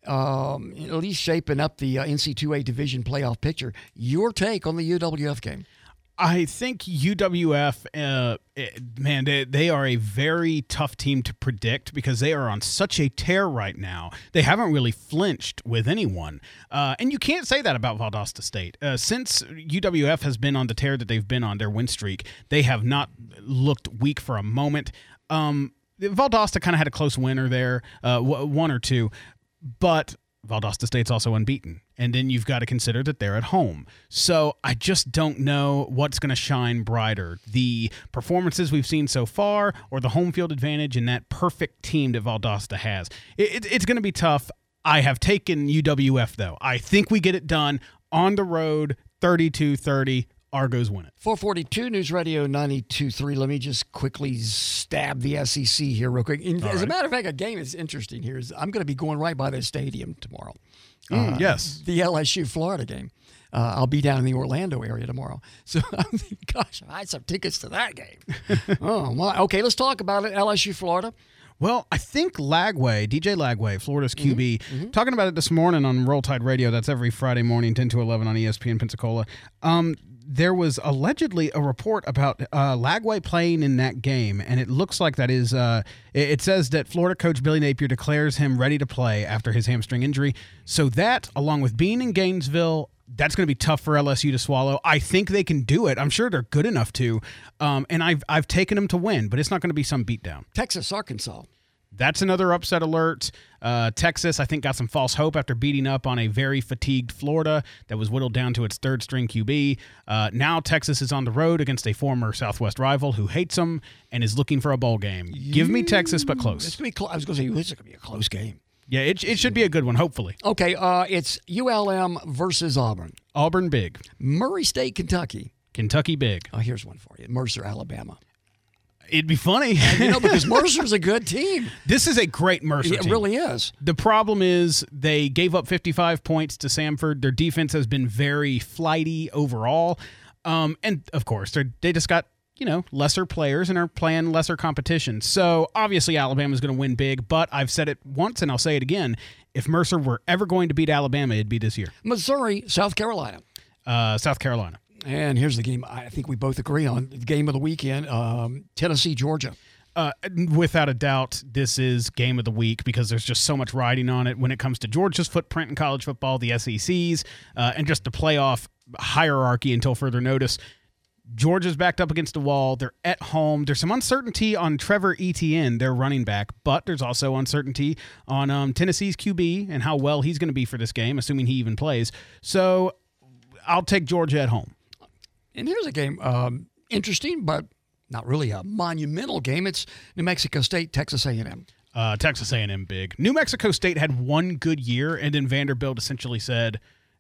Um, at least shaping up the uh, N C double A division playoff picture. Your take on the U W F game? I think U W F, uh, man, they, they are a very tough team to predict because they are on such a tear right now. They haven't really flinched with anyone. Uh, and you can't say that about Valdosta State. Uh, since U W F has been on the tear that they've been on, their win streak, they have not looked weak for a moment. Um, Valdosta kind of had a close winner there, uh, w- one or two. But Valdosta State's also unbeaten. And then you've got to consider that they're at home. So I just don't know what's going to shine brighter. The performances we've seen so far or the home field advantage and that perfect team that Valdosta has. It, it, it's going to be tough. I have taken U W F, though. I think we get it done on the road, thirty-two thirty. Argos win it. four forty-two News Radio ninety-two point three. Let me just quickly stab the S E C here real quick. And as right. a matter of fact, a game that's interesting here is I'm going to be going right by the stadium tomorrow. Mm, uh, yes. The L S U Florida game. Uh, I'll be down in the Orlando area tomorrow. So I'm thinking, gosh, I had some tickets to that game. Oh, my. Okay, let's talk about it. L S U Florida. Well, I think Lagway, D J Lagway, Florida's Q B, Mm-hmm, mm-hmm. talking about it this morning on Roll Tide Radio. That's every Friday morning, ten to eleven on E S P N Pensacola. Um, there was allegedly a report about uh, Lagway playing in that game, and it looks like that is, uh, it, it says that Florida coach Billy Napier declares him ready to play after his hamstring injury. So that, along with being in Gainesville, that's going to be tough for L S U to swallow. I think they can do it. I'm sure they're good enough to. Um, and I've I've taken them to win, but it's not going to be some beatdown. Texas, Arkansas. That's another upset alert. Uh, Texas, I think, got some false hope after beating up on a very fatigued Florida that was whittled down to its third-string Q B. Uh, now Texas is on the road against a former Southwest rival who hates them and is looking for a bowl game. Give me Texas, but close. It's gonna be close. I was going to say, this is going to be a close game. Yeah, it, it should be a good one, hopefully. Okay, uh, it's U L M versus Auburn. Auburn big. Murray State, Kentucky. Kentucky big. Oh, here's one for you. Mercer, Alabama. It'd be funny. You know, because Mercer's a good team. This is a great Mercer It team. really is. The problem is they gave up fifty-five points to Samford. Their defense has been very flighty overall. Um, and, of course, they they just got, you know, lesser players and are playing lesser competition. So, obviously, Alabama's going to win big. But I've said it once and I'll say it again. If Mercer were ever going to beat Alabama, it'd be this year. Missouri, South Carolina. Uh, South Carolina. And here's the game I think we both agree on. The game of the weekend, um, Tennessee, Georgia. Uh, without a doubt, this is game of the week because there's just so much riding on it when it comes to Georgia's footprint in college football, the S E C's, uh, and just the playoff hierarchy until further notice. Georgia's backed up against the wall. They're at home. There's some uncertainty on Trevor Etienne, their running back, but there's also uncertainty on um, Tennessee's Q B and how well he's going to be for this game, assuming he even plays. So I'll take Georgia at home. And here's a game, um, interesting, but not really a monumental game. It's New Mexico State, Texas A and M. Uh, Texas A and M big. New Mexico State had one good year, and then Vanderbilt essentially said,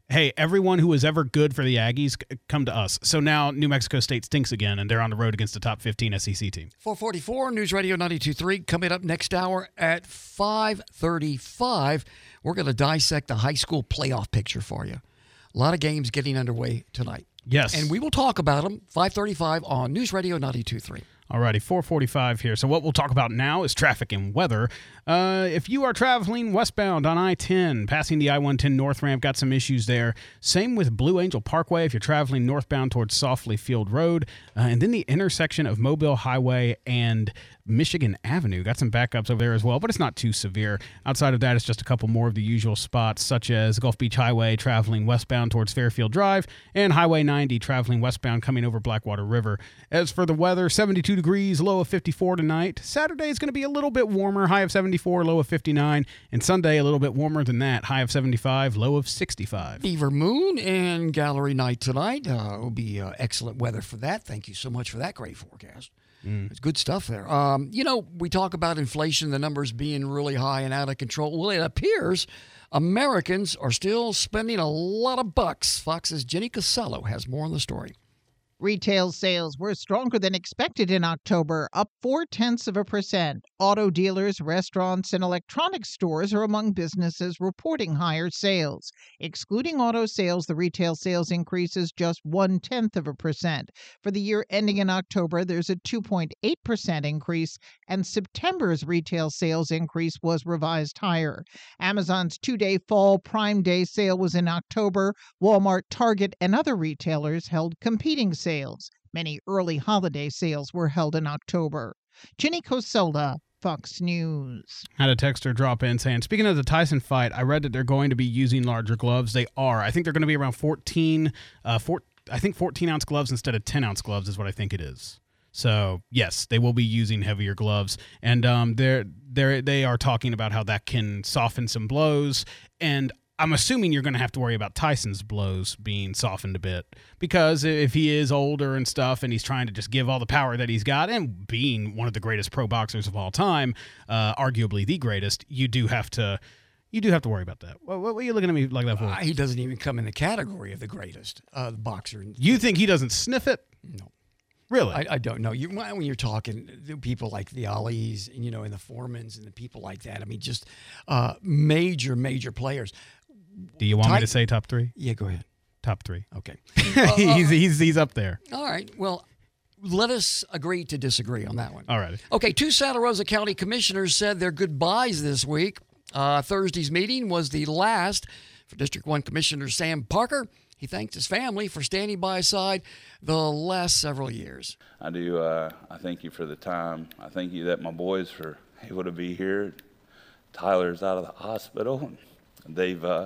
hey, everyone who was ever good for the Aggies, c- come to us. So now New Mexico State stinks again, and they're on the road against the top fifteen S E C team. four forty-four, News Radio ninety-two point three. Coming up next hour at five thirty-five, we're going to dissect the high school playoff picture for you. A lot of games getting underway tonight. Yes. And we will talk about them, five thirty-five on News Radio ninety-two point three. Alrighty, four forty-five here. So what we'll talk about now is traffic and weather. Uh, if you are traveling westbound on I ten, passing the I one ten North Ramp, got some issues there. Same with Blue Angel Parkway if you're traveling northbound towards Softly Field Road. Uh, and then the intersection of Mobile Highway and Michigan Avenue. Got some backups over there as well, but it's not too severe. Outside of that, it's just a couple more of the usual spots, such as Gulf Beach Highway traveling westbound towards Fairfield Drive and Highway ninety traveling westbound coming over Blackwater River. As for the weather, seventy-two degrees, low of fifty-four tonight. Saturday is going to be a little bit warmer, high of seventy-four, low of fifty-nine. And Sunday, a little bit warmer than that, high of seventy-five, low of sixty-five. Beaver Moon and Gallery Night tonight. Uh, will be uh, excellent weather for that. Thank you so much for that great forecast. Mm. It's good stuff there. Um, you know, we talk about inflation, the numbers being really high and out of control. Well, it appears Americans are still spending a lot of bucks. Fox's Jenny Cosello has more on the story. Retail sales were stronger than expected in October, up four-tenths of a percent. Auto dealers, restaurants, and electronics stores are among businesses reporting higher sales. Excluding auto sales, the retail sales increase is just one-tenth of a percent. For the year ending in October, there's a two point eight percent increase, and September's retail sales increase was revised higher. Amazon's two-day Fall Prime Day sale was in October. Walmart, Target, and other retailers held competing sales. Sales. Many early holiday sales were held in October. Jenny Coselda, Fox News. Had a texter drop in saying, speaking of the Tyson fight, I read that they're going to be using larger gloves. They are. I think they're going to be around fourteen, uh, four, I think fourteen ounce gloves instead of ten ounce gloves is what I think it is. So yes, they will be using heavier gloves, and um, they're they they are talking about how that can soften some blows. And I'm assuming you're going to have to worry about Tyson's blows being softened a bit, because if he is older and stuff and he's trying to just give all the power that he's got, and being one of the greatest pro boxers of all time, uh, arguably the greatest, you do have to you do have to worry about that. What, what are you looking at me like that for? Uh, he doesn't even come in the category of the greatest uh, boxer. You think he doesn't sniff it? No. Really? I, I don't know. You, when you're talking to people like the Alis, and, you know, and the Foremans and the people like that, I mean, just uh, major, major players. Do you want Ty- me to say top three? Yeah, go ahead. Top three. Okay. he's, he's, he's up there. All right. Well, let us agree to disagree on that one. All right. Okay, two Santa Rosa County commissioners said their goodbyes this week. Uh, Thursday's meeting was the last for District one Commissioner Sam Parker. He thanked his family for standing by his side the last several years. I do. Uh, I thank you for the time. I thank you that my boys were able to be here. Tyler's out of the hospital. They've uh,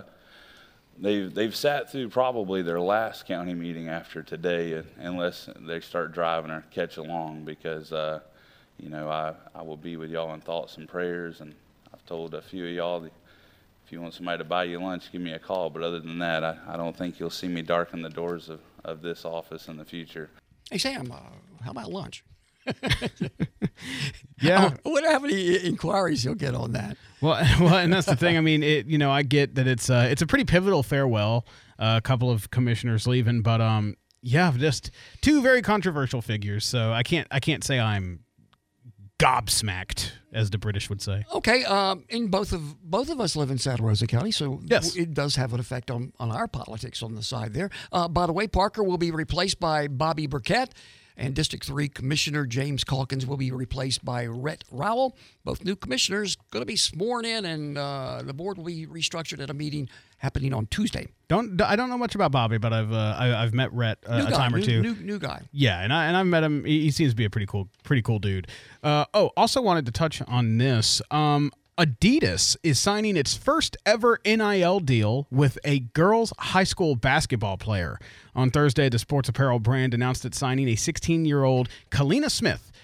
they've they've sat through probably their last county meeting after today, unless they start driving or catch along, because uh, you know I, I will be with y'all in thoughts and prayers. And I've told a few of y'all that if you want somebody to buy you lunch, give me a call. But other than that, I, I don't think you'll see me darken the doors of, of this office in the future. Hey Sam, uh, how about lunch? Yeah. I wonder how many inquiries you'll get on that. Well, well, and that's the thing. I mean, it. You know, I get that it's uh, it's a pretty pivotal farewell. Uh, a couple of commissioners leaving, but um, yeah, just two very controversial figures. So I can't I can't say I'm gobsmacked, as the British would say. Okay, um, and both of both of us live in Santa Rosa County, so yes, it does have an effect on, on our politics on the side there. Uh, by the way, Parker will be replaced by Bobby Burkett, and District three Commissioner James Calkins will be replaced by Rhett Rowell. Both new commissioners going to be sworn in, and uh, the board will be restructured at a meeting happening on Tuesday. Don't I don't know much about Bobby, but I've uh, I, I've met Rhett uh, new a guy, time or new, two. New, new guy. Yeah, and I and I've met him. He, he seems to be a pretty cool, pretty cool dude. Uh, oh, also wanted to touch on this. Um, Adidas is signing its first ever N I L deal with a girls' high school basketball player. On Thursday, the sports apparel brand announced it's signing a sixteen-year-old Kalina Smith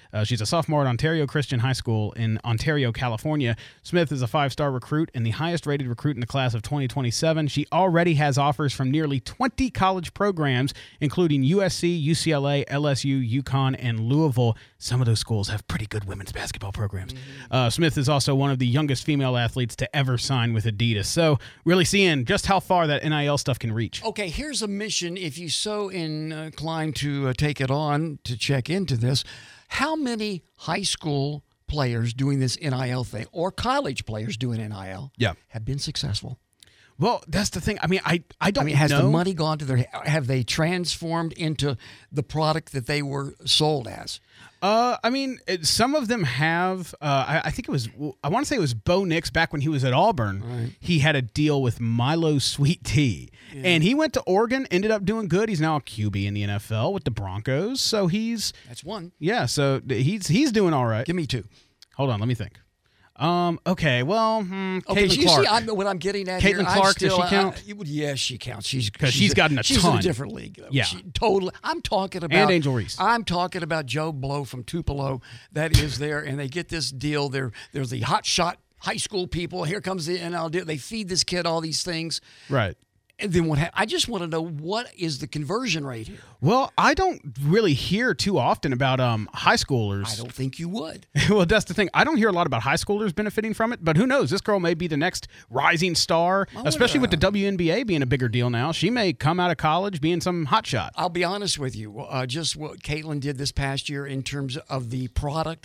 Uh, she's a sophomore at Ontario Christian High School in Ontario, California. Smith is a five-star recruit and the highest-rated recruit in the class of twenty twenty-seven. She already has offers from nearly twenty college programs, including U S C, U C L A, L S U, UConn, and Louisville. Some of those schools have pretty good women's basketball programs. Mm-hmm. Uh, Smith is also one of the youngest female athletes to ever sign with Adidas. So really seeing just how far that N I L stuff can reach. Okay, here's a mission if you so inclined to uh, take it on to check into this. How many high school players doing this N I L thing or college players doing N I L yeah. have been successful? Well, that's the thing. I mean, I, I don't I mean, has know. the money gone to their – have they transformed into the product that they were sold as? Uh, I mean, it, some of them have. Uh, I, I think it was. I want to say it was Bo Nix back when he was at Auburn. Right. He had a deal with Milo Sweet Tea, yeah. and he went to Oregon. Ended up doing good. He's now a Q B in the N F L with the Broncos. So he's that's one. Yeah. So he's he's doing all right. Give me two. Hold on. Let me think. Um. Okay. Well. Hmm, okay. Caitlin you Clark. see, I'm, what I'm getting at Caitlin here. Clark. Still, does she count? I, I, yes, she counts. She's because she's, she's gotten a she's ton. in a different league. Though. Yeah. She, totally. I'm talking about and Angel Reese. I'm talking about Joe Blow from Tupelo that is there, and they get this deal. There, there's the hot shot high school people. Here comes the N I L. They feed this kid all these things. Right. And then what? Ha- I just want to know what is the conversion rate here. Well, I don't really hear too often about um, high schoolers. I don't think you would. Well, that's the thing. I don't hear a lot about high schoolers benefiting from it, but who knows? This girl may be the next rising star, especially with the W N B A being a bigger deal now. She may come out of college being some hotshot. I'll be honest with you. Uh, just what Caitlin did this past year in terms of the product,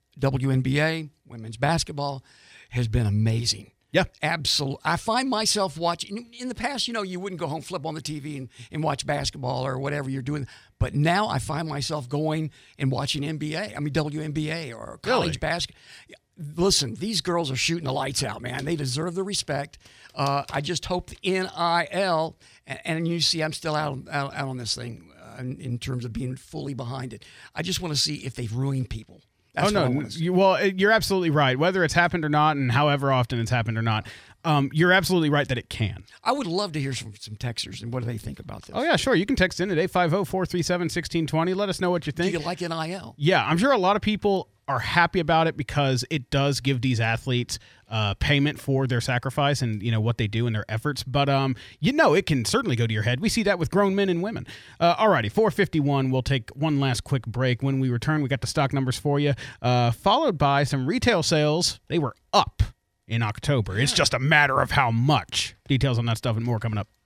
W N B A, women's basketball, has been amazing. Yeah, absolutely. I find myself watching. In the past, you know, you wouldn't go home, flip on the T V, and, and watch basketball or whatever you're doing. But now I find myself going and watching N B A. I mean, W N B A or college really? basketball. Listen, these girls are shooting the lights out, man. They deserve the respect. Uh, I just hope the N I L, and, and you see, I'm still out, out, out on this thing uh, in, in terms of being fully behind it. I just want to see if they've ruined people. That's oh, no. You, well, you're absolutely right. Whether it's happened or not and however often it's happened or not, um, you're absolutely right that it can. I would love to hear some, some texters and what do they think about this. Oh, yeah, sure. You can text in at eight five zero, four three seven, one six two zero. Let us know what you think. Do you like N I L? Yeah, I'm sure a lot of people are happy about it because it does give these athletes uh, payment for their sacrifice and, you know, what they do and their efforts. But, um, you know, it can certainly go to your head. We see that with grown men and women. Uh, all righty, four fifty-one. We'll take one last quick break. When we return, we got the stock numbers for you, uh, followed by some retail sales. They were up in October. It's just a matter of how much. Details on that stuff and more coming up.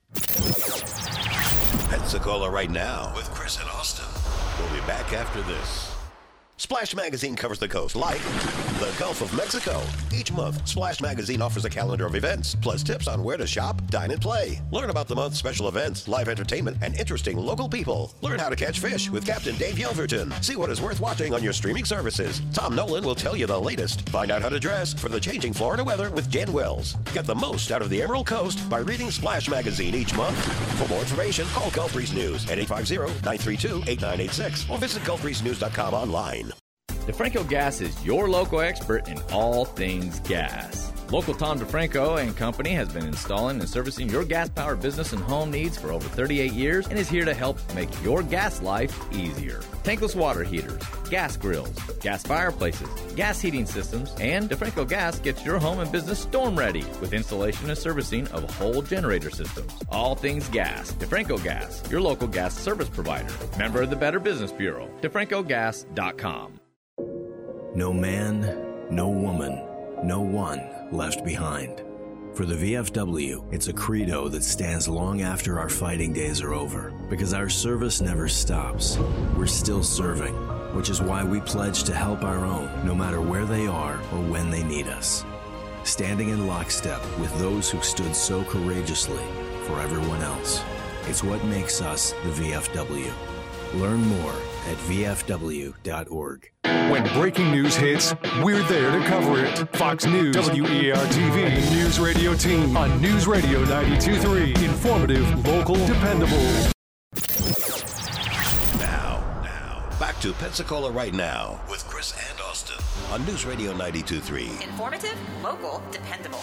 Pensacola right now with Chris and Austin. We'll be back after this. Splash Magazine covers the coast like the Gulf of Mexico. Each month, Splash Magazine offers a calendar of events, plus tips on where to shop, dine, and play. Learn about the month's special events, live entertainment, and interesting local people. Learn how to catch fish with Captain Dave Yelverton. See what is worth watching on your streaming services. Tom Nolan will tell you the latest. Find out how to dress for the changing Florida weather with Jen Wells. Get the most out of the Emerald Coast by reading Splash Magazine each month. For more information, call Gulf Breeze News at eight five zero, nine three two, eight nine eight six or visit gulf breeze news dot com online. DeFranco Gas is your local expert in all things gas. Local Tom DeFranco and Company has been installing and servicing your gas-powered business and home needs for over thirty-eight years and is here to help make your gas life easier. Tankless water heaters, gas grills, gas fireplaces, gas heating systems, and DeFranco Gas gets your home and business storm ready with installation and servicing of whole generator systems. All things gas. DeFranco Gas, your local gas service provider. Member of the Better Business Bureau. DeFranco Gas dot com. No man, no woman, no one left behind. For the V F W, it's a credo that stands long after our fighting days are over, because our service never stops. We're still serving, which is why we pledge to help our own, no matter where they are or when they need us. Standing in lockstep with those who stood so courageously for everyone else. It's what makes us the V F W. Learn more at V F W dot org. When breaking news hits, we're there to cover it. Fox News, W E A R T V, and the News Radio team on News Radio ninety-two point three. Informative, local, dependable. Now, now, back to Pensacola right now with Chris and Austin on News Radio ninety-two point three. Informative, local, dependable.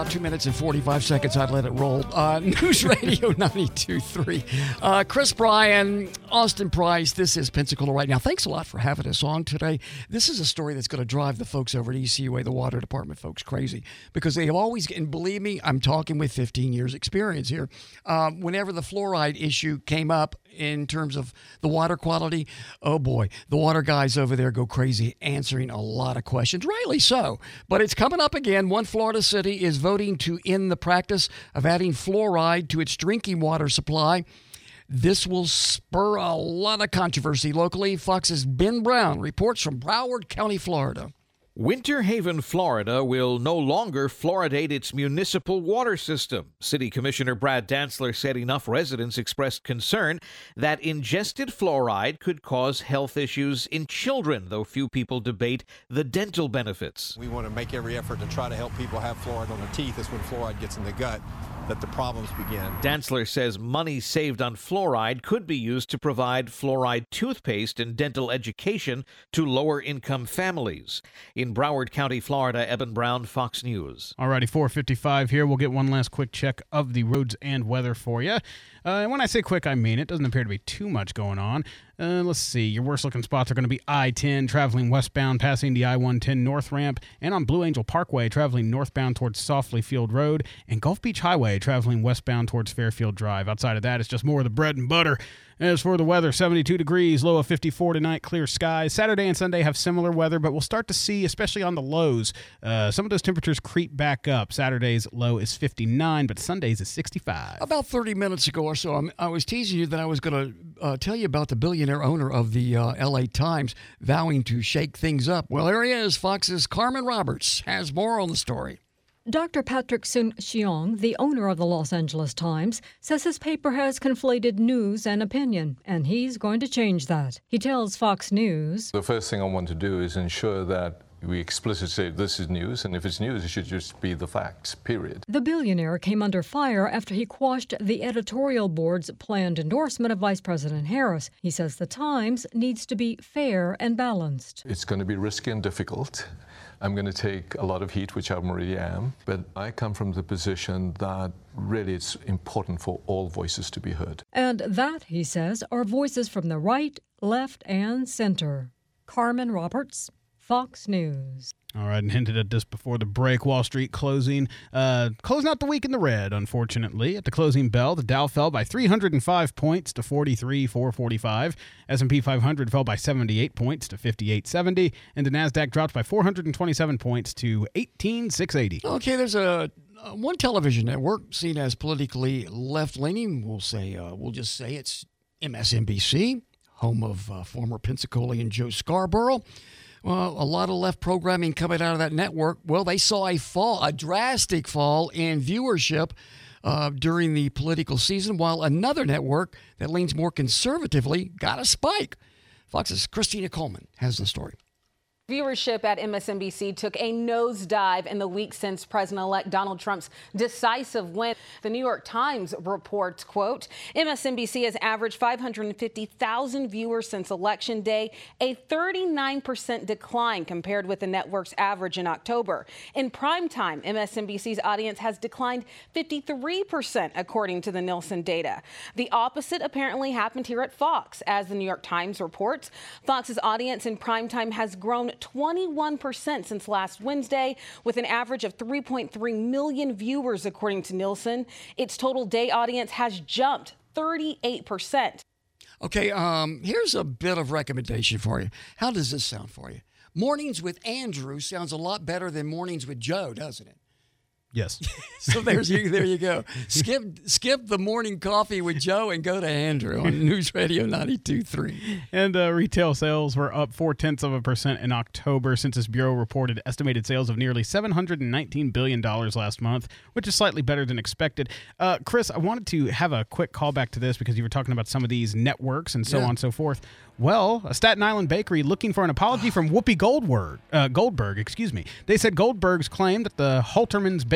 about two minutes and forty-five seconds. I'd let it roll. Uh, News Radio ninety-two point three. Uh, Chris Bryan, Austin Price, this is Pensacola Right Now. Thanks a lot for having us on today. This is a story that's going to drive the folks over at E C U A, the water department folks, crazy. Because they have always, and believe me, I'm talking with fifteen years experience here. Um, whenever the fluoride issue came up in terms of the water quality, oh boy, the water guys over there go crazy answering a lot of questions, rightly so. But it's coming up again. One Florida city is voting to end the practice of adding fluoride to its drinking water supply. This will spur a lot of controversy locally. Fox's Ben Brown reports from Broward County, Florida. Winter Haven, Florida will no longer fluoridate its municipal water system. City Commissioner Brad Dantzler said enough residents expressed concern that ingested fluoride could cause health issues in children, though few people debate the dental benefits. We want to make every effort to try to help people have fluoride on their teeth. That's when fluoride gets in the gut that the problems begin. Dantzler says money saved on fluoride could be used to provide fluoride toothpaste and dental education to lower-income families. In Broward County, Florida, Eben Brown, Fox News. Alrighty, four fifty-five here. We'll get one last quick check of the roads and weather for you. Uh, and when I say quick, I mean it. Doesn't appear to be too much going on. Uh, let's see. Your worst-looking spots are going to be I ten, traveling westbound, passing the I one ten north ramp, and on Blue Angel Parkway, traveling northbound towards Softly Field Road, and Gulf Beach Highway, traveling westbound towards Fairfield Drive. Outside of that, it's just more of the bread and butter. As for the weather, seventy-two degrees, low of fifty-four tonight, clear skies. Saturday and Sunday have similar weather, but we'll start to see, especially on the lows, uh, some of those temperatures creep back up. Saturday's low is fifty-nine, but Sunday's is sixty-five. About thirty minutes ago or so, I'm, I was teasing you that I was going to uh, tell you about the billionaire owner of the uh, L A Times vowing to shake things up. Well, there he is. Fox's Carmen Roberts has more on the story. Doctor Patrick Soon-Shiong, the owner of the Los Angeles Times, says his paper has conflated news and opinion, and he's going to change that. He tells Fox News, "The first thing I want to do is ensure that we explicitly say this is news, and if it's news, it should just be the facts, period." The billionaire came under fire after he quashed the editorial board's planned endorsement of Vice President Harris. He says the Times needs to be fair and balanced. It's going to be risky and difficult. I'm going to take a lot of heat, which I already am, but I come from the position that really it's important for all voices to be heard. And that, he says, are voices from the right, left, and center. Carmen Roberts, Fox News. All right, and hinted at this before the break. Wall Street closing, uh, closing out the week in the red, unfortunately. At the closing bell, the Dow fell by three hundred five points to forty-three thousand four hundred forty-five. S and P five hundred fell by seventy-eight points to fifty-eight seventy. And the NASDAQ dropped by four hundred twenty-seven points to eighteen thousand six hundred eighty. Okay, there's a uh, one television network seen as politically left-leaning. We'll say, uh, we'll just say it's M S N B C, home of uh, former Pensacolian Joe Scarborough. Well, a lot of left programming coming out of that network. Well, they saw a fall, a drastic fall in viewership uh, during the political season, while another network that leans more conservatively got a spike. Fox's Christina Coleman has the story. Viewership at M S N B C took a nosedive in the weeks since President-elect Donald Trump's decisive win. The New York Times reports, quote, M S N B C has averaged five hundred fifty thousand viewers since Election Day, a thirty-nine percent decline compared with the network's average in October. In primetime, M S N B C's audience has declined fifty-three percent, according to the Nielsen data. The opposite apparently happened here at Fox. As the New York Times reports, Fox's audience in primetime has grown twenty-one percent since last Wednesday, with an average of three point three million viewers, according to Nielsen. Its total day audience has jumped thirty-eight percent. Okay, um, here's a bit of recommendation for you. How does this sound for you? Mornings with Andrew sounds a lot better than Mornings with Joe, doesn't it? Yes. So there's you. There you go. Skip skip the morning coffee with Joe and go to Andrew on News Radio ninety-two point three. And uh, retail sales were up four-tenths of a percent in October. Census Bureau reported estimated sales of nearly seven hundred nineteen billion dollars last month, which is slightly better than expected. Uh, Chris, I wanted to have a quick callback to this because you were talking about some of these networks and so Yeah. on and so forth. Well, a Staten Island bakery looking for an apology from Whoopi Goldberg. Uh, Goldberg, excuse me. They said Goldberg's claim that the Halterman's Bakery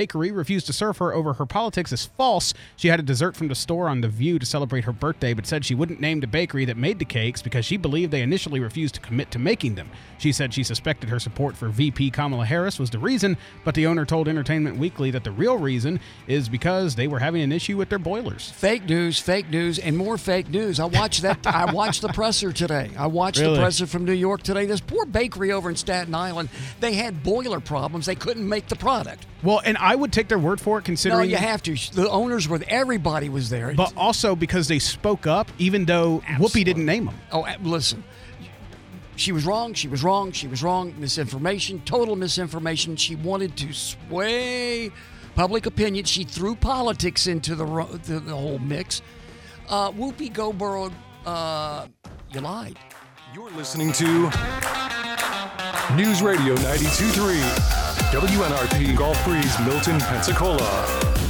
bakery refused to serve her over her politics is false. She had a dessert from the store on The View to celebrate her birthday, but said she wouldn't name the bakery that made the cakes because she believed they initially refused to commit to making them. She said she suspected her support for V P Kamala Harris was the reason, but the owner told Entertainment Weekly that the real reason is because they were having an issue with their boilers. Fake news, fake news, and more fake news. I watched that. I watched the presser today. I watched Really? the presser from New York today. This poor bakery over in Staten Island, they had boiler problems. They couldn't make the product. Well, and I would take their word for it, considering... No, you have to. The owners were, everybody was there. But also because they spoke up, even though Whoopi didn't name them. Oh, listen. She was wrong. She was wrong. She was wrong. Misinformation. Total misinformation. She wanted to sway public opinion. She threw politics into the ro- the, the whole mix. Uh, Whoopi Goldberg, uh, you lied. You're listening to News Radio ninety-two point three, W N R P Gulf Breeze, Milton, Pensacola.